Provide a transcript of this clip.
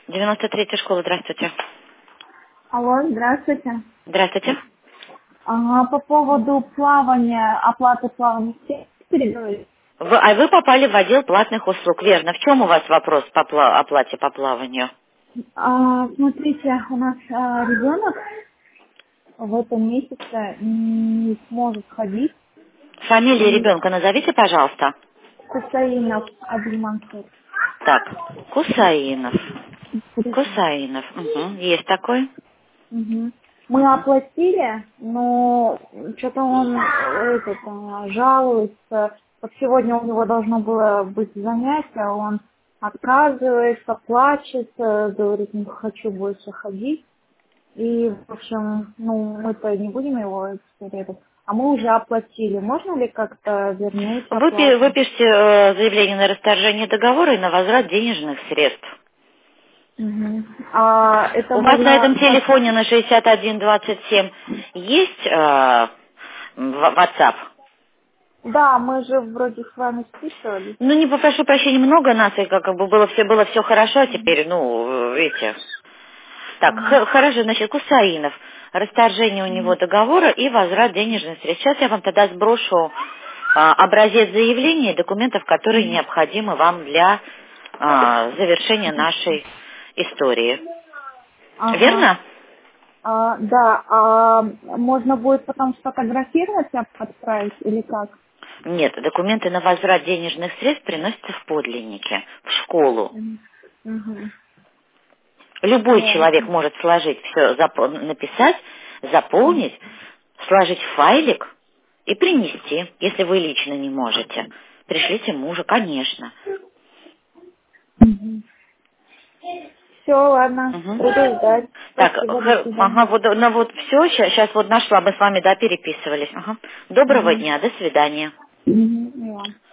93-я школа, здравствуйте. Алло, здравствуйте. Здравствуйте. По поводу плавания, оплаты плавания, переговорить? Вы попали в отдел платных услуг, верно? В чем у вас вопрос по оплате по плаванию? Смотрите, у нас ребенок в этом месяце не сможет ходить. Фамилию И ребенка назовите, пожалуйста. Хусаинов Абдульмансур. Так, Кусаинов. Кусаинов, есть такой. Мгм. Мы оплатили, но что-то он жалуется. Вот сегодня у него должно было быть занятие, он отказывается, плачет, говорит, не хочу больше ходить. И, в общем, мы-то не будем его эксперировать. А мы уже оплатили. Можно ли как-то вернуть Вы оплату? пишете заявление на расторжение договора и на возврат денежных средств. Мгм. А это У вас на можно... этом телефоне на 6127 есть WhatsApp? Да, мы же вроде с вами списывались. Ну, не попрошу прощения, много нас, и как бы было все хорошо, а теперь, видите. Так, Ага. хорошо, значит, Кусаинов. Расторжение у него договора и возврат денежных средств. Сейчас я вам тогда сброшу образец заявления и документов, которые необходимы вам для завершения нашей истории. Ага. Верно? Да, можно будет потом сфотографировать, отправить или как? Нет, документы на возврат денежных средств приносятся в подлиннике, в школу. Угу. Любой человек Ясно. может сложить все, написать, заполнить, сложить в файлик и принести, если вы лично не можете. Пришлите мужа, конечно. Все, ладно, Мгм. буду ждать. Так, Спасибо, до ага, свидания. вот все, сейчас вот нашла, мы с вами, да, переписывались. Ага. Доброго Угу. дня, до свидания. Угу.